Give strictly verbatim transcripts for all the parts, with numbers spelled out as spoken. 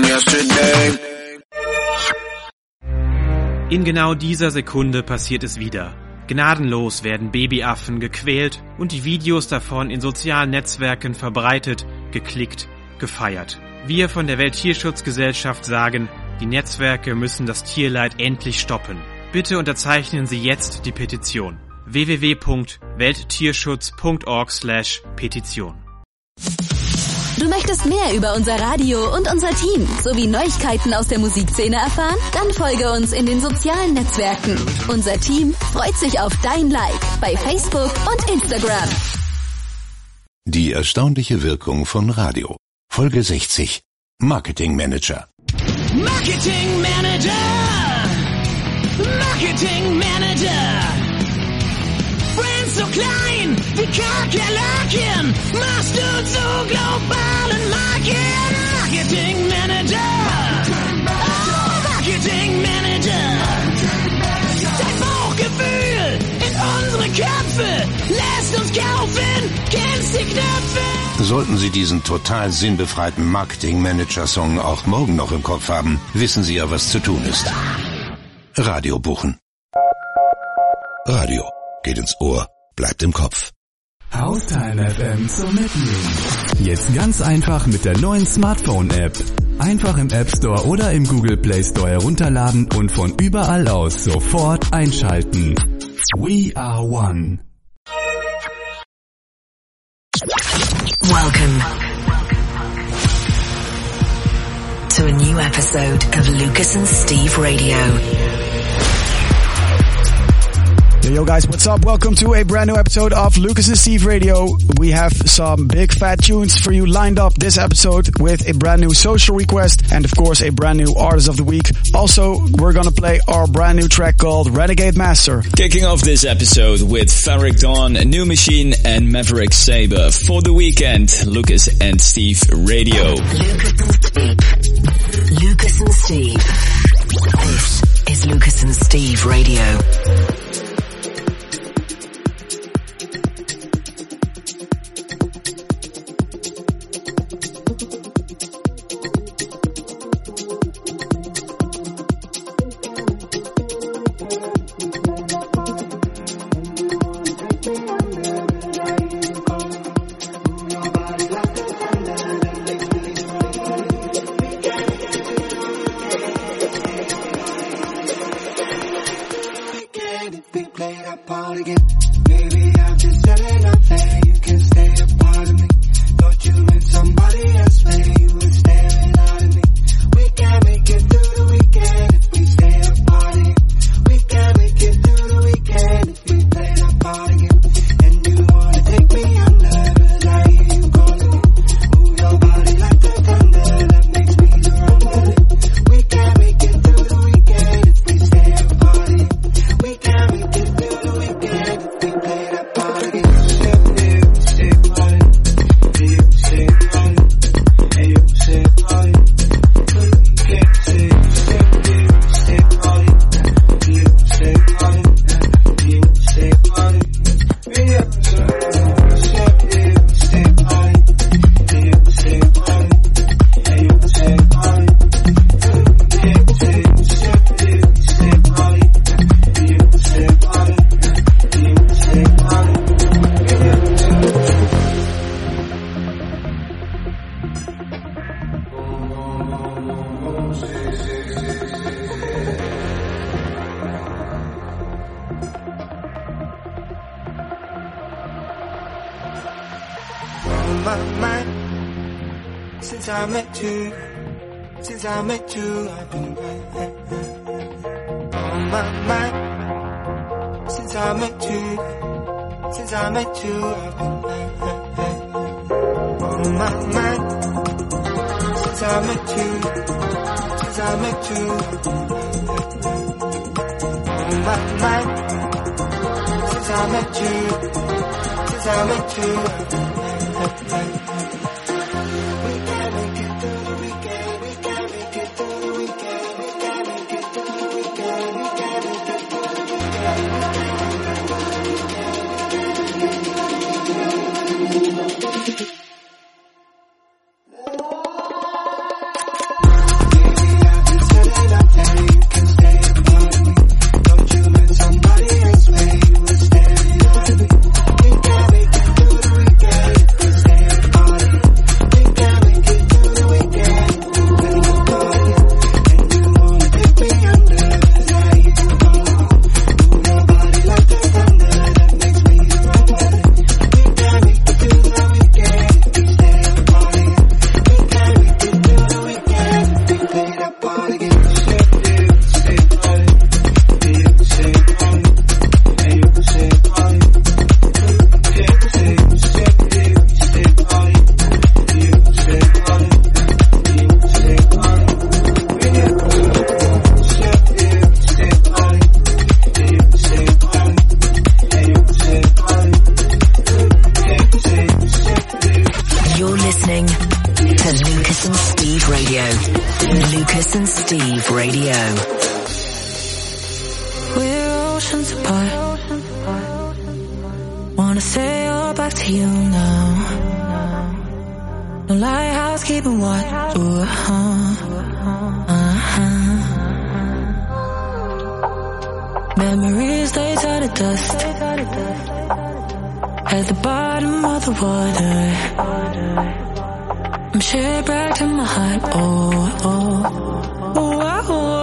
yesterday. In genau dieser Sekunde passiert es wieder. Gnadenlos werden Babyaffen gequält und die Videos davon in sozialen Netzwerken verbreitet, geklickt, gefeiert. Wir von der Welttierschutzgesellschaft sagen, die Netzwerke müssen das Tierleid endlich stoppen. Bitte unterzeichnen Sie jetzt die Petition. w w w punkt welttierschutz punkt org slash Petition. Du möchtest mehr über unser Radio und unser Team sowie Neuigkeiten aus der Musikszene erfahren? Dann folge uns in den sozialen Netzwerken. Unser Team freut sich auf dein Like bei Facebook und Instagram. Die erstaunliche Wirkung von Radio. Folge sechzig. Marketing Manager. Marketing Manager. Marketing Manager. Brands so klein wie Kakerlaken, machst du zu globalen Marken. Marketing Manager. Oh, Marketing Manager. Dein Bauchgefühl in unsere Köpfe lässt uns kaufen, kennst die Knöpfe. Sollten Sie diesen total sinnbefreiten Marketing-Manager-Song auch morgen noch im Kopf haben, wissen Sie ja, was zu tun ist. Radio buchen. Radio geht ins Ohr, bleibt im Kopf. Haustime F M zum Mitnehmen. Jetzt ganz einfach mit der neuen Smartphone-App. Einfach im App Store oder im Google Play Store herunterladen und von überall aus sofort einschalten. We are one. Welcome to a new episode of Lucas and Steve Radio. Yo, yo guys, what's up? Welcome to a brand new episode of Lucas and Steve Radio. We have some big fat tunes for you lined up this episode with a brand new social request and of course a brand new artist of the week. Also, we're gonna play our brand new track called Renegade Master. Kicking off this episode with Farrick Dawn, New Machine and Maverick Sabre. For the weekend, Lucas and Steve Radio. Lucas and Steve. Lucas and Steve. This is Lucas and Steve Radio. my mind. Since I met you, since I met you, I've been on my mind. Since I met you, since I met you, I've been on my mind. Since I met you, since I met you, on my mind. Since I met you, since I met you, we can make it through the weekend, we can make it through the weekend, we can make it through the weekend, we can make it through the weekend. listening to Lucas and Steve Radio. Lucas and Steve Radio. We're oceans apart. Wanna sail back to you now. No lighthouse keeping watch. Ooh, uh-huh, uh-huh. Memories they turn to dust at the bottom of the water. I'm shipwrecked in my heart. Oh, oh, oh, oh, oh.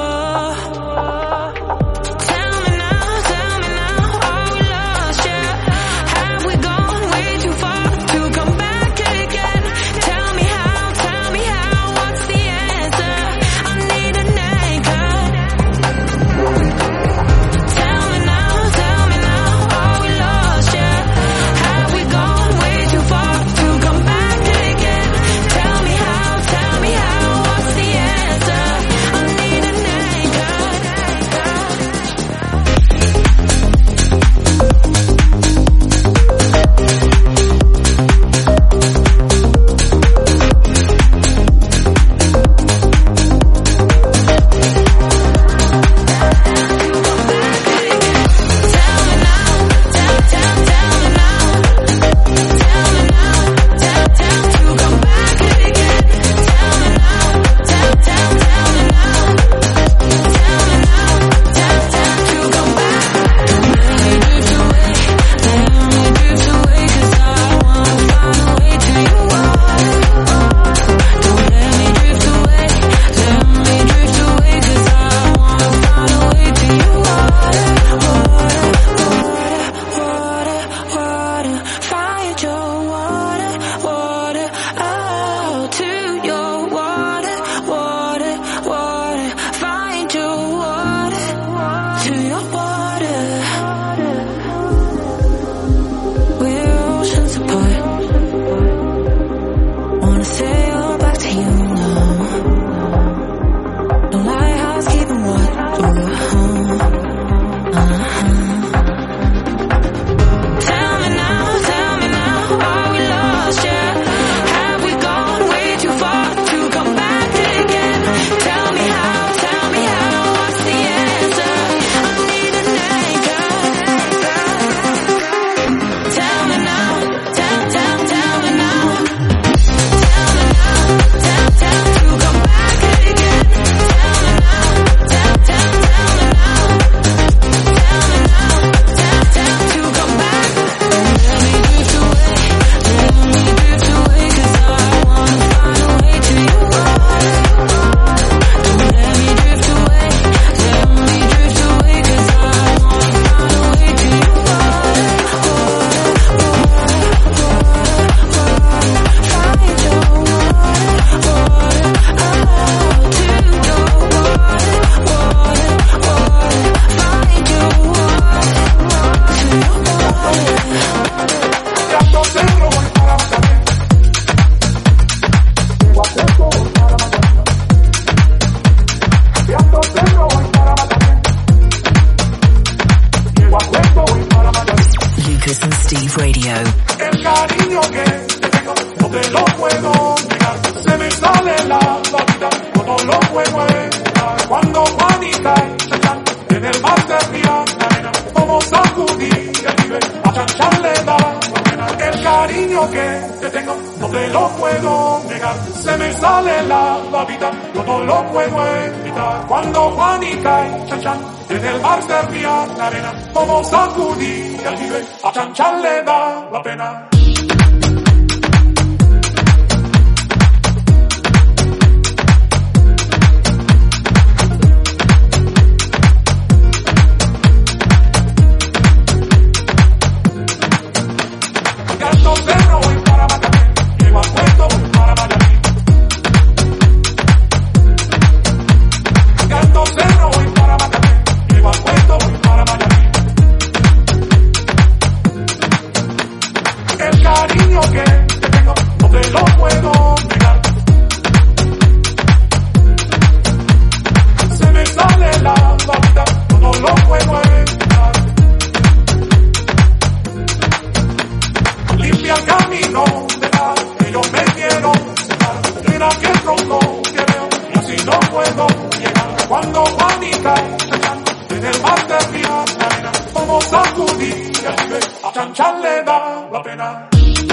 El Cuando Juanica en el mar de mi arena, como sacudí y al nivel a Chan Chan le da la pena.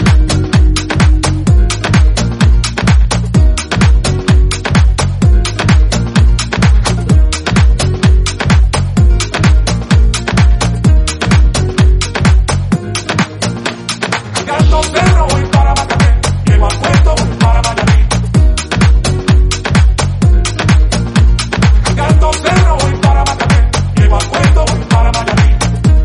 Alto Cerro voy para Macapé, llego al puerto voy para Mayarí. Alto Cerro voy para Macapé, llego al puerto voy para Mayarí.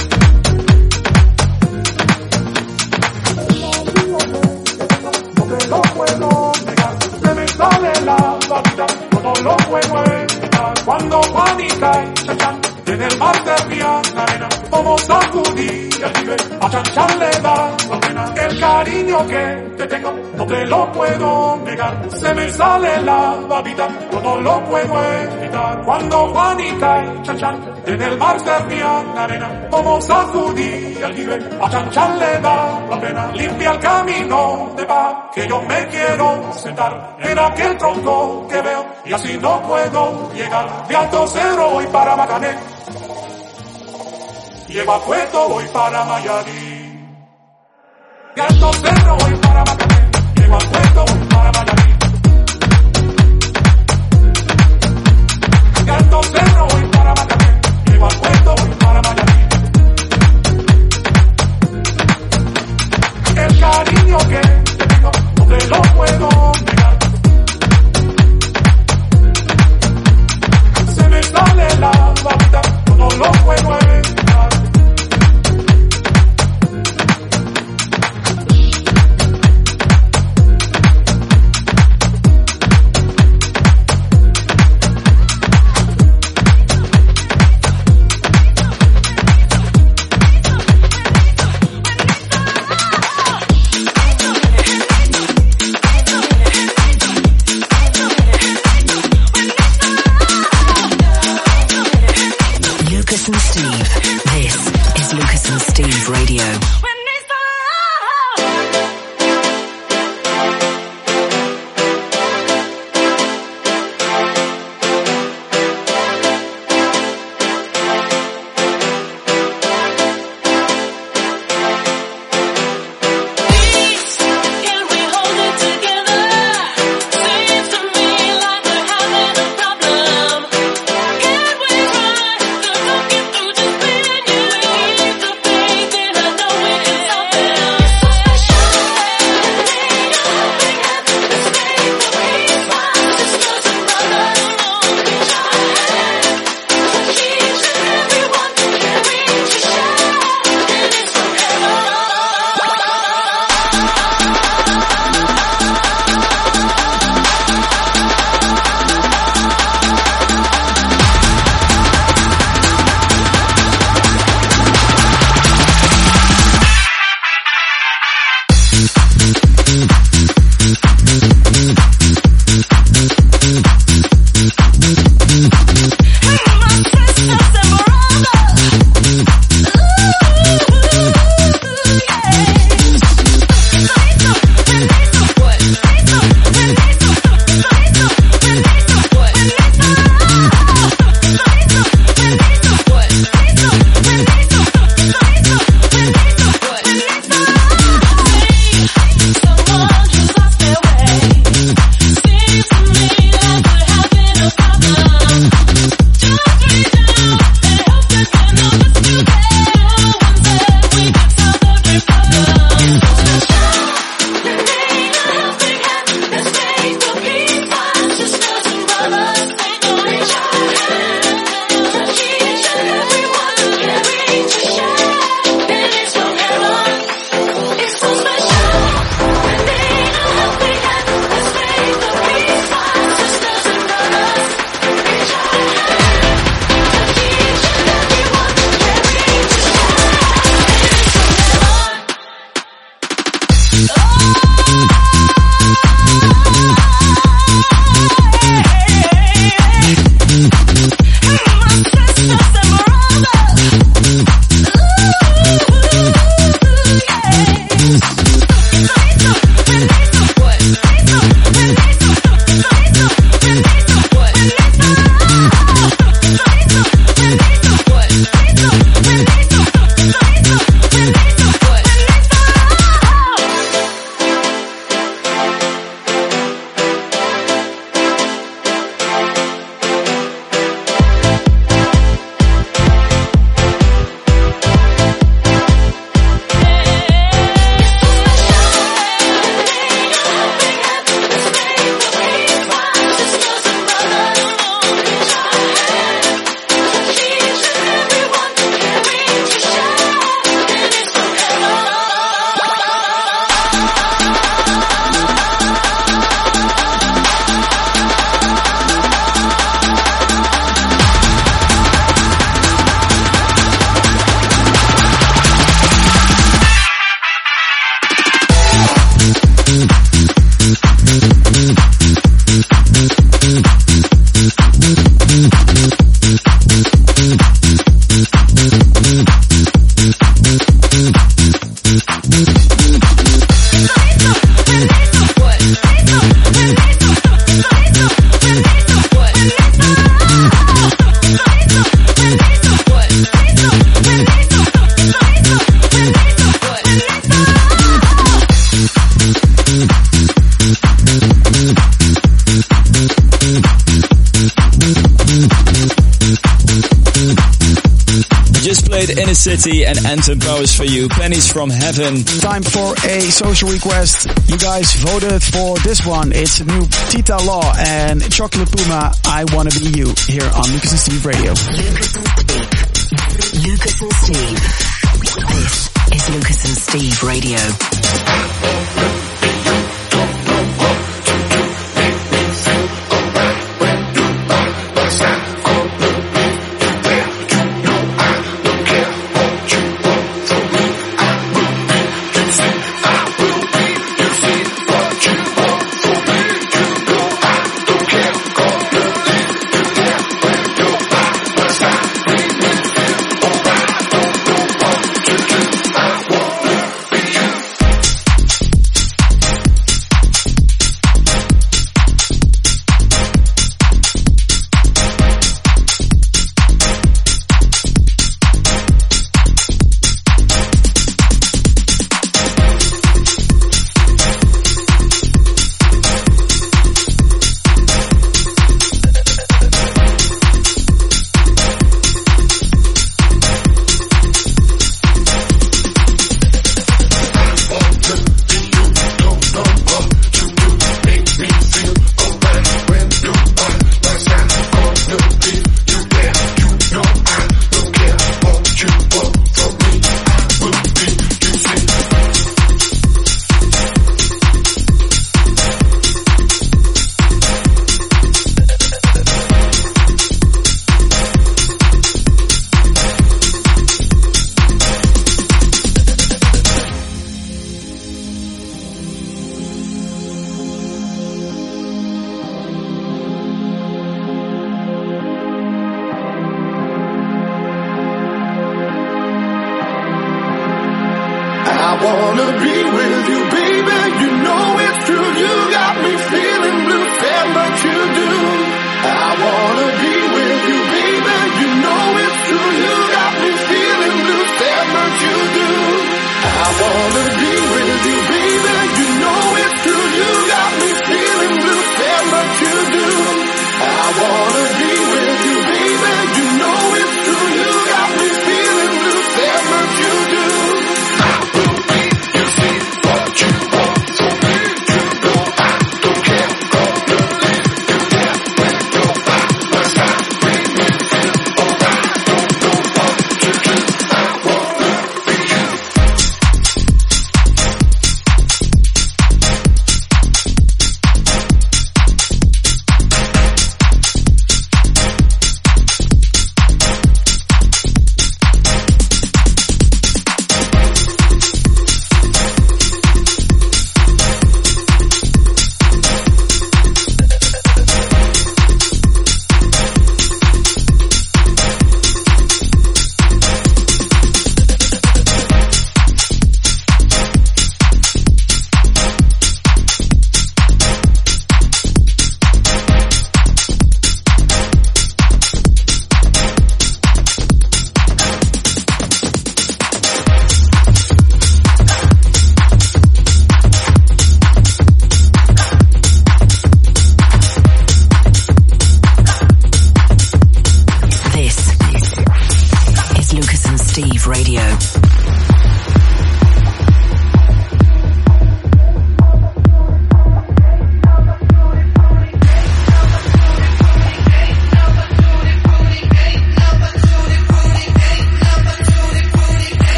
No te lo puedo negar, se me sale la babita, yo no lo puedo evitar. Cuando Juanica y Chan Chan en el mar de mi arena, como sacudí y al nivel a Chan Chan le da la pena. El cariño que te tengo no te lo puedo negar, se me sale la babita, yo no lo puedo evitar. Cuando Juanica y Chan Chan en el mar de mi arena, como sacudí y al nivel a Chan Chan le da la pena. Limpia el camino de paz, que yo me quiero sentar en aquel tronco que veo y así no puedo llegar. De Alto Cerro voy para Macané, llego a Puerto, voy para Mayarí. De Alto Cerro voy para Macané, llego a Puerto, voy para Mayarí. De Alto Cerro voy para Macané, llego a Puerto, voy para Mayarí. El cariño que te tengo no te lo puedo negar, se me sale la babita, yo no lo puedo evitar. City and Anton Powers for you. Pennies from Heaven. Time for a social request. You guys voted for this one. It's a new Tita Law and Chocolate Puma, I Wanna Be You, here on Lucas and Steve Radio. Lucas and Steve. This is Lucas and Steve Radio.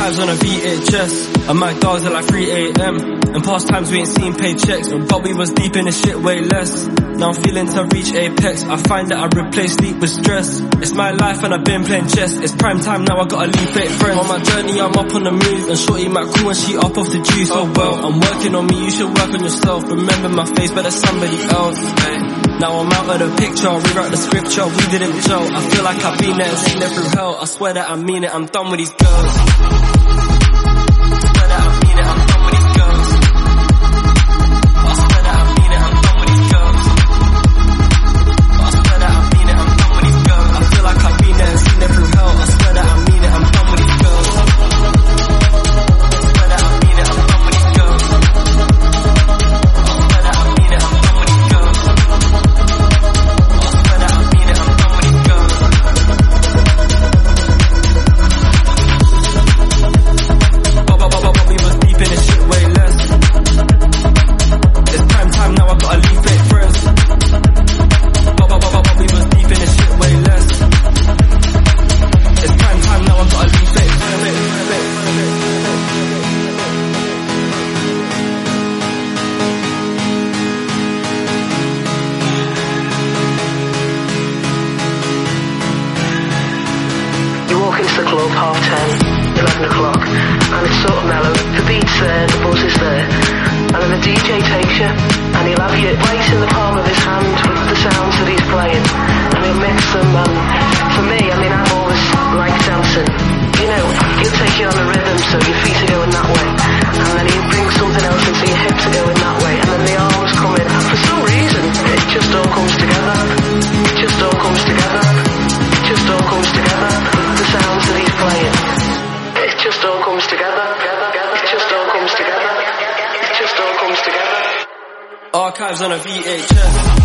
Archives on a V H S, and my dogs at like three a.m. In past times we ain't seen paychecks, but we was deep in the shit way less. Now I'm feeling to reach apex, I find that I replace sleep with stress. It's my life and I've been playing chess, it's prime time now I gotta leave fake friends. On my journey I'm up on the move, and shorty might cool when she up off the juice. Oh well, I'm working on me, you should work on yourself. Remember my face, but there's somebody else. Now I'm out of the picture, rewrite the scripture, we didn't gel. I feel like I've been there and seen it through hell. I swear that I mean it, I'm done with these girls. Archives on a V H S.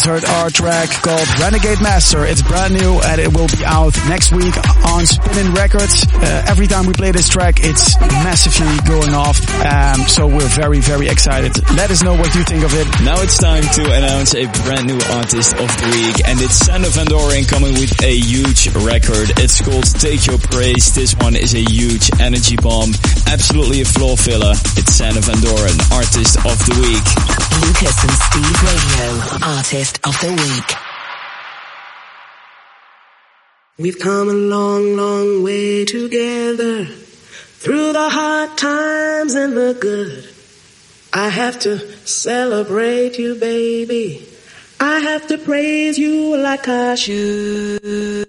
just heard our track called Renegade Master. It's brand new and it will be out next week on Spinnin' Records. Uh, every time we play this track, it's massively going off. Um, so we're very, very excited. Let us know what you think of it. Now it's time to announce a brand new artist of the week, and it's Sander Van Doren coming with a huge record. It's called Take Your Praise. This one is a huge energy bomb, absolutely a floor filler. It's Sander Van Doren, artist of the week. Lucas and Steve Radio, artist of the week. We've come a long, long way together, through the hard times and the good. I have to celebrate you, baby. I have to praise you like I should.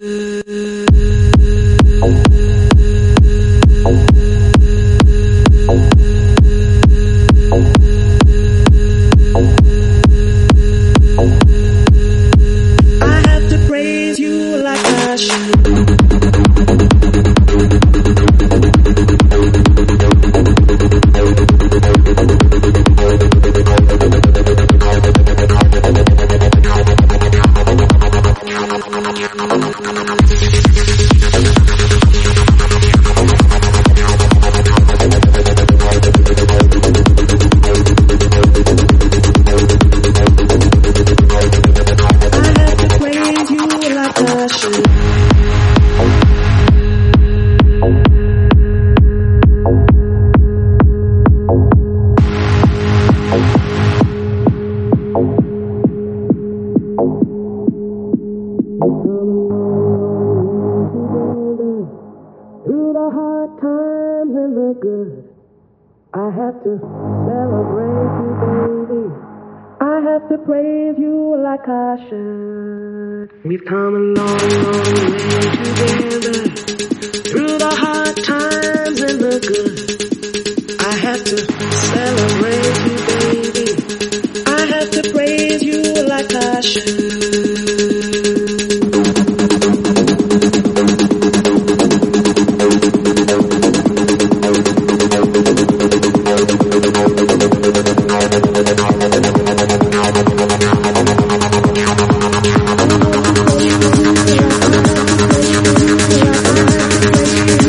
I have to praise you like I should. We've come a long, long way together, through the hard times and the good. I have to celebrate you, baby. I have to praise you like I should. We'll be right back.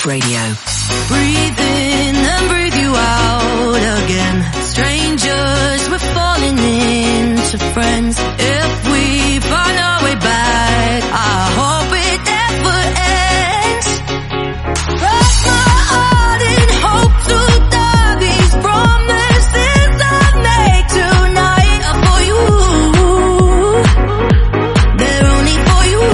Steve Radio. Breathe in and breathe you out again. Strangers, we're falling into friends. If we find our way back, I hope it never ends. Cross my heart in hope to die. These promises I make tonight are for you. They're only for you.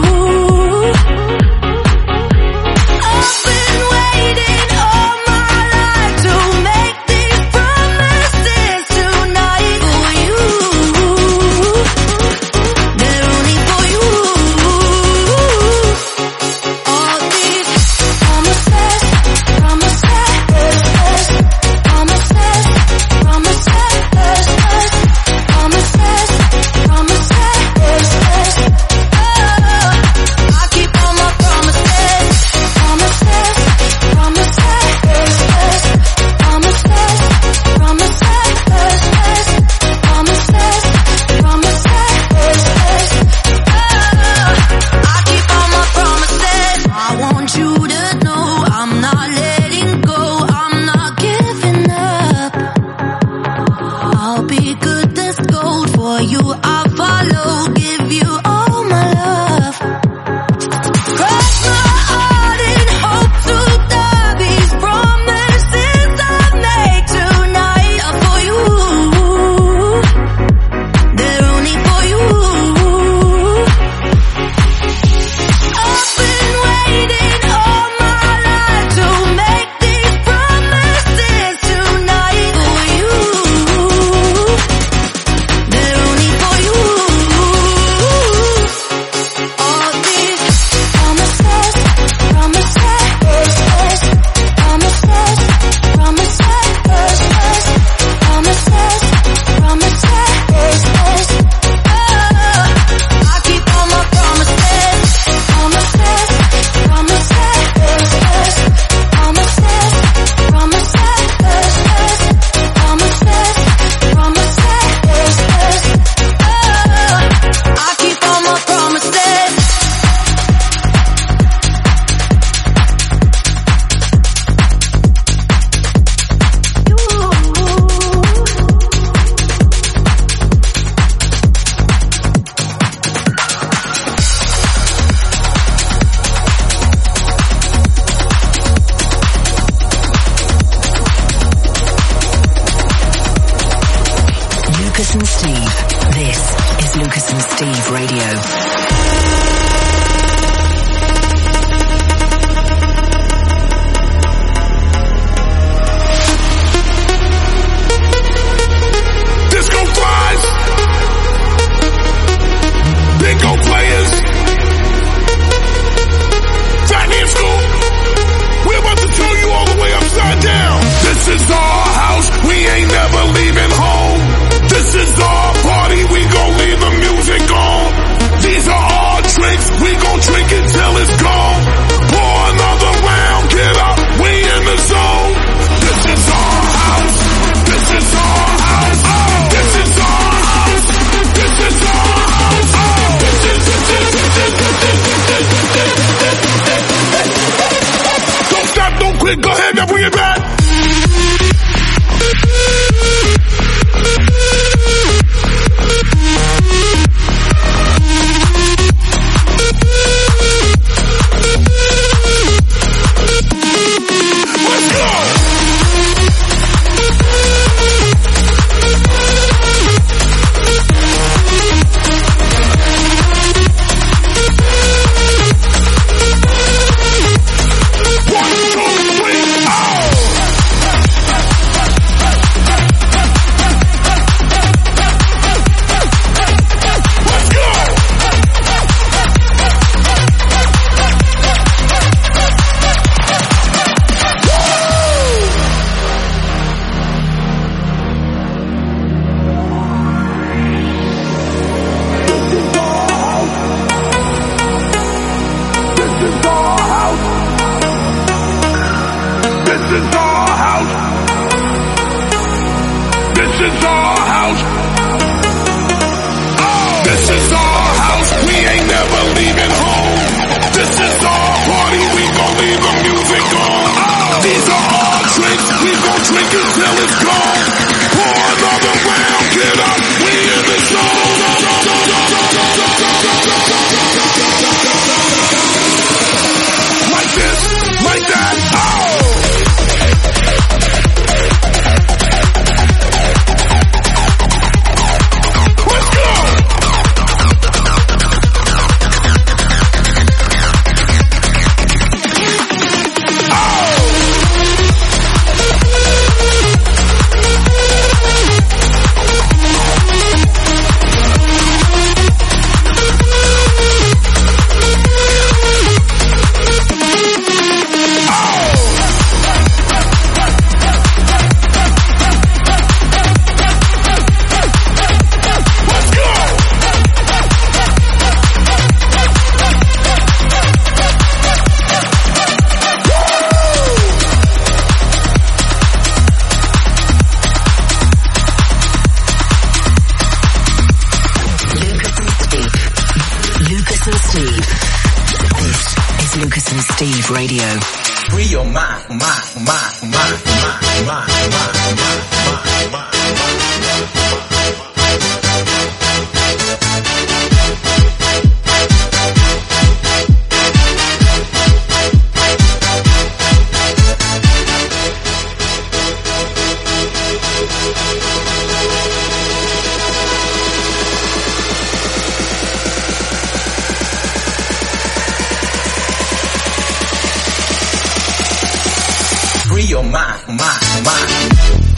I've been waiting all my life to make these promises tonight for you. They're only for you. All these promises, promises, promises, promises, promises, promises. Oh, I keep all my promises, promises, promises, promises, promises, promises, promises. Oh, I keep all my promises. I want you to know I'm not letting go. I'm not giving up. I'll be good, this gold for you. I'll follow, give you all my love. Cross my heart in hope to die. These promises I make tonight are for you. They're only for you. I've been waiting all my life to make these promises tonight for you. They're only for you. All these promises, promises, promises, promises, promises, promises. Oh, I keep all my promises, promises, promises, promises, promises, promises. Oh, I keep all my promises. Lucas and Steve. This is Lucas and Steve Radio. Disco flies, bingo players, fat hand school. We're about to throw you all the way upside down. This is our house, we ain't never leaving home. This is our party, we gon' leave the music on. These are We gon' drink until it's gone. Pour another round, get up, we in the zone. Like this, like that, oh! Let's go! Steve Radio. Free your mind, mind, mind, mind, mind, mind, mind, mind, mind, mind. Your mind, mind, mind.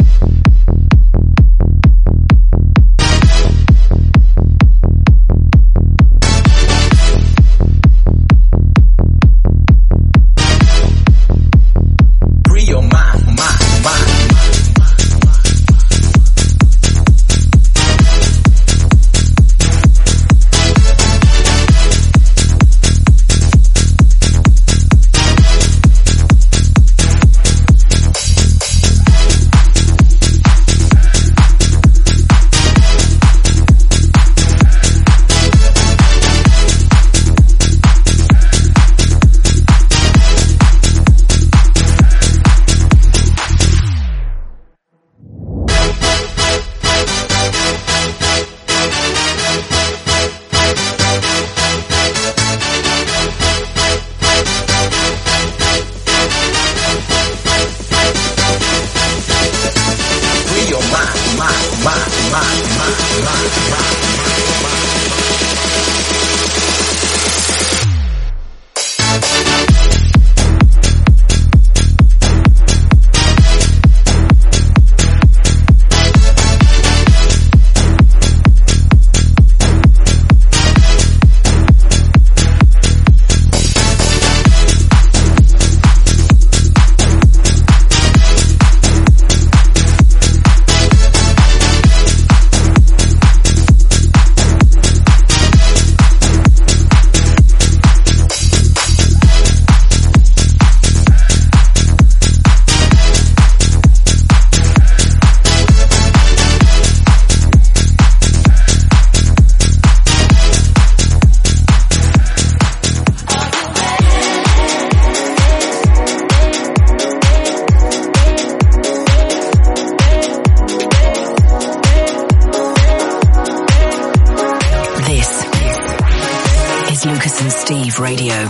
Steve Radio.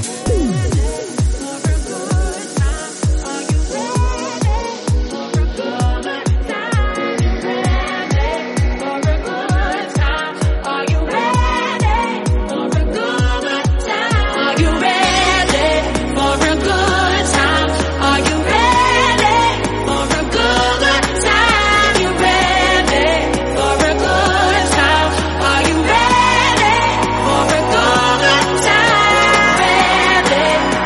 Ready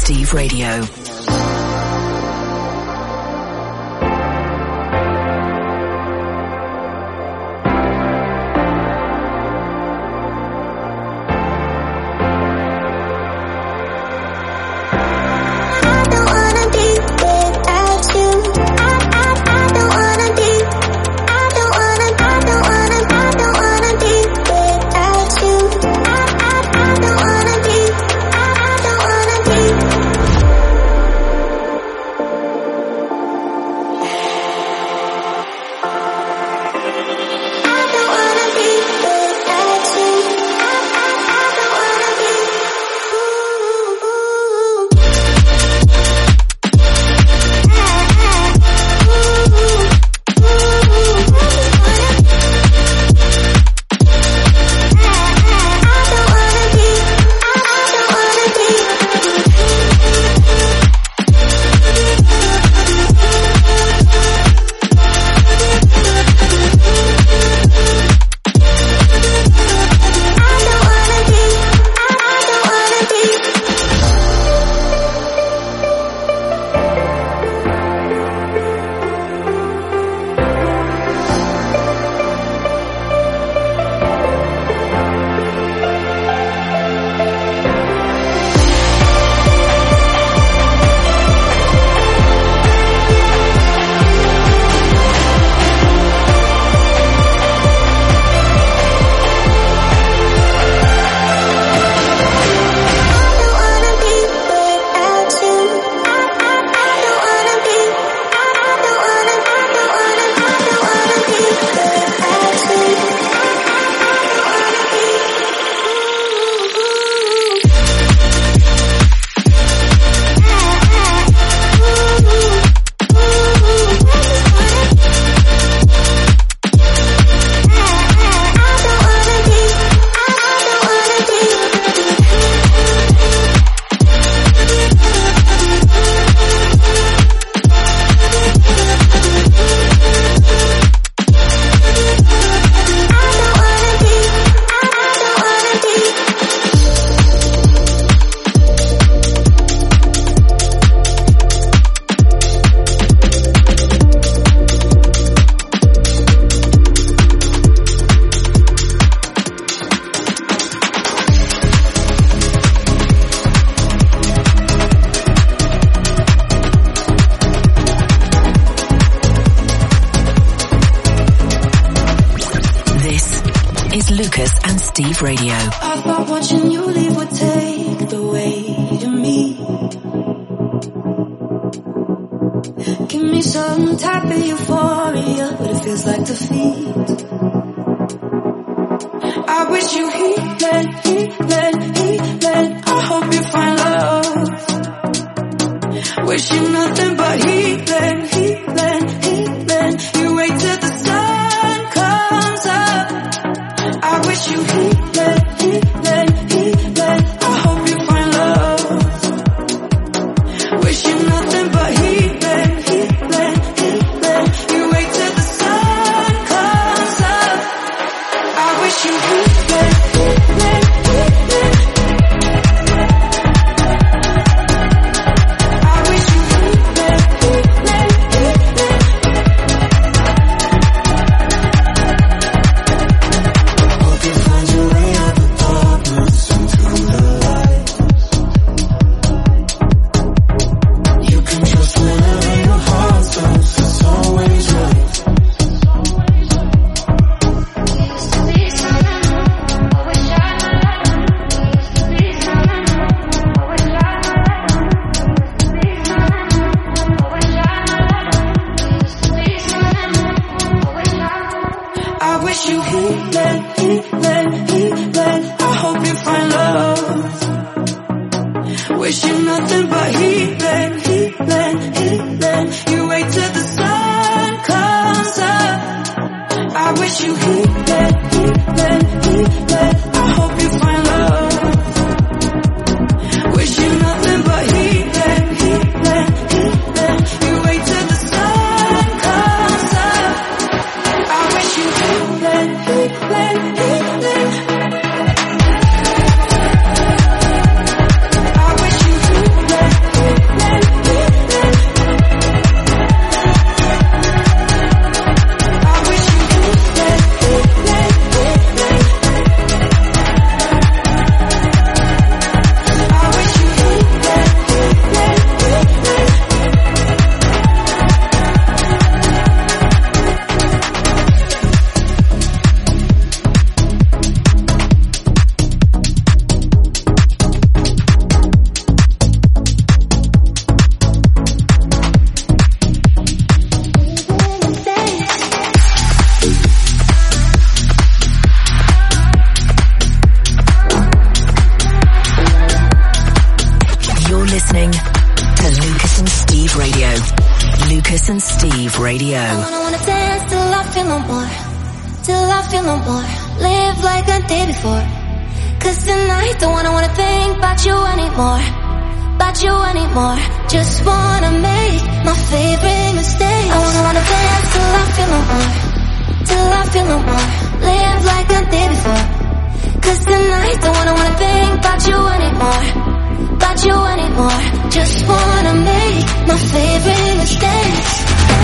Steve Radio. Steve Radio. I thought watching you leave would take the way to me. Give me some type of euphoria, but it feels like defeat. I wish you healing, healing, healing. I hope you find love. Wish you nothing but healing, healing, healing. You wait till the sun comes up. I wish you healing, healing, healing. I hope you find love. Wish you nothing but healing, healing, healing. You wait till the sun comes up. I wish you healing, healing, healing. I wish you healing, healing, healing. Hope you find your way out the darkness into the light. You can trust whenever your heart stops, it's always right. I wish you healing, healing, healing. I hope you find love. Wish you nothing but healing, healing, healing. You wait till the sun comes up. I wish you healing, healing, healing. I hope you find love. Wish you nothing but healing, healing, healing. You wait till the sun comes up. I wish you healing, healing, healing. I wish you healing, listening to Lucas and Steve Radio. Lucas and Steve Radio. I wanna, wanna dance till I feel no more. Till I feel no more. Live like I did before. Cause tonight don't wanna, wanna think about you anymore. About you anymore. Just wanna make my favorite mistake. I wanna, wanna dance till I feel no more. Till I feel no more. Live like I did before. Cause tonight don't wanna, wanna think about you anymore. About you anymore. Just wanna make my favorite mistakes.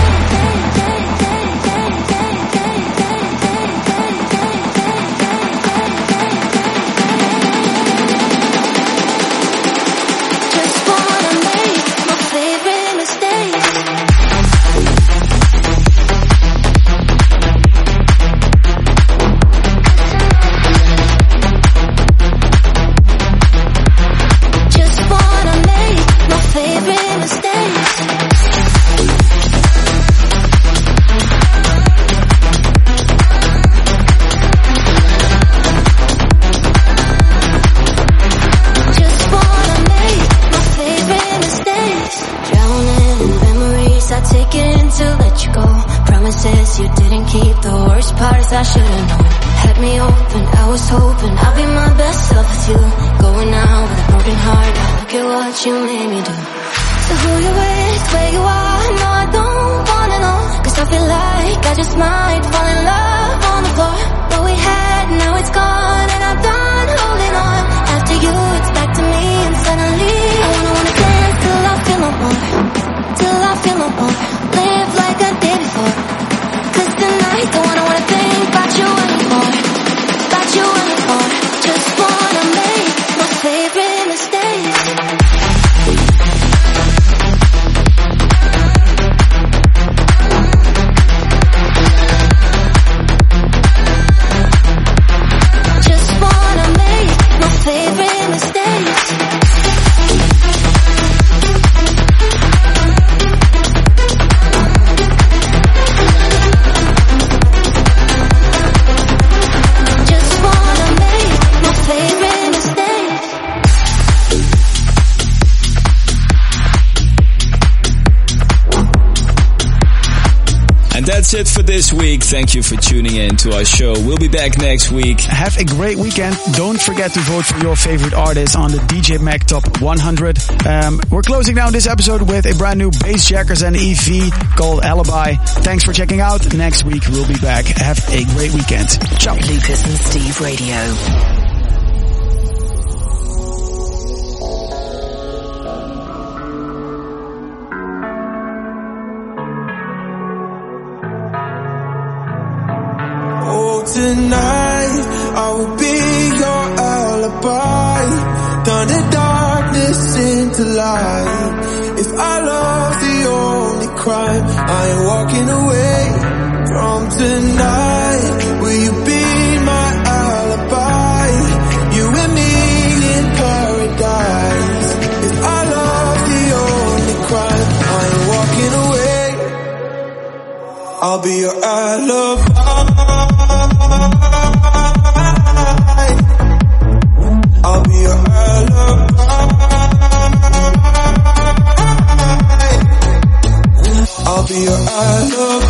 Just wanna make my favorite mistakes. Favorite mistakes. Just wanna make my favorite mistakes. Drowning in memories, I take it in to let you go. Promises you didn't keep, the worst part is I should've known. Had me open, I was hoping I'll be my best self with you. Going out with a broken heart, now look at what you made me do. So who you with, where you are, no I don't wanna know. Cause I feel like I just might fall in love on the floor. What we had, now it's gone and I'm done holding on. After you, it's back to me and suddenly I wanna, wanna dance till I feel no more. Till I feel no more. Live like I did before. Cause tonight don't wanna, wanna think about you anymore. About you anymore. Just wanna make my favorite mistakes. Favorite mistakes. Just wanna make my favorite mistakes. And that's it for this week. Thank you for tuning in to our show. We'll be back next week. Have a great weekend. Don't forget to vote for your favorite artist on the D J Mag Top one hundred. Um, we're closing down this episode with a brand new Bassjackers and E V called Alibi. Thanks for checking out. Next week we'll be back. Have a great weekend. Ciao. Lucas and Steve Radio. Tonight, I will be your alibi. Turn the darkness into light. If our love's the only crime, I ain't walking away from tonight. Will you be my alibi? You and me in paradise. If our love's the only crime, I ain't walking away. I'll be your alibi. I'll be your alibi. I'll be your alibi.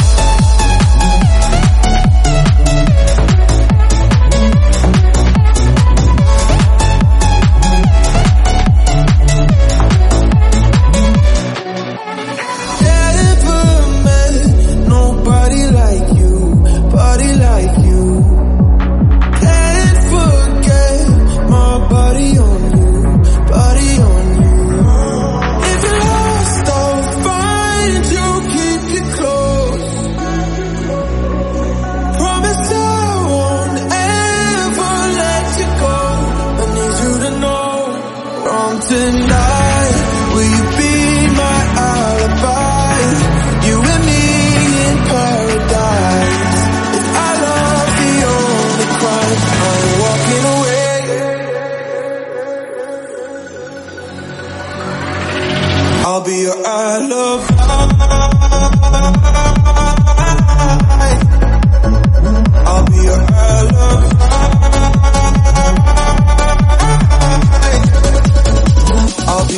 I'll be your alibi. I'll be your alibi. I'll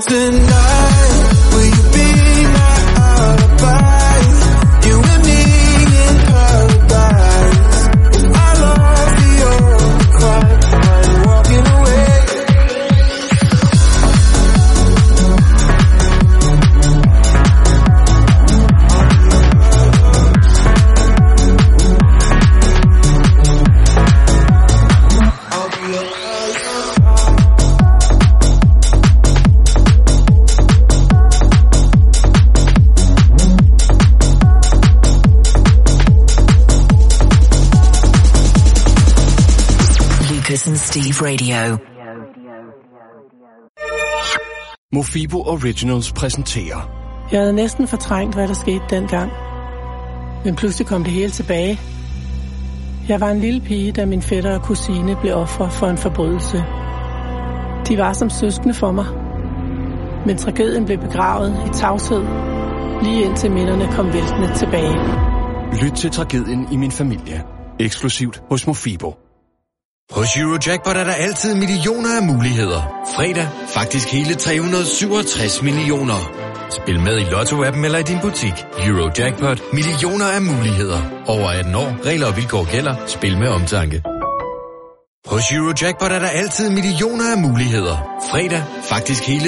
tonight. Will you be my alibi? You and me in paradise. If I love the only crime, I'm walking away. Lucas and Steve Radio. Mofibo Originals præsenterer. Jeg havde næsten fortrængt, hvad der skete dengang. Men pludselig kom det hele tilbage. Jeg var en lille pige, da min fætter og kusine blev ofre for en forbrydelse. De var som søskende for mig. Men tragedien blev begravet i tavshed, lige indtil minderne kom væltende tilbage. Lyt til tragedien i min familie. Eksklusivt hos Mofibo. Hos Eurojackpot er der altid millioner af muligheder. Fredag faktisk hele tre hundrede syvogtres millioner. Spil med i Lotto-appen eller i din butik. Eurojackpot. Millioner af muligheder. Over atten år. Regler og vilkår gælder. Spil med omtanke. Hos Eurojackpot er der altid millioner af muligheder. Fredag faktisk hele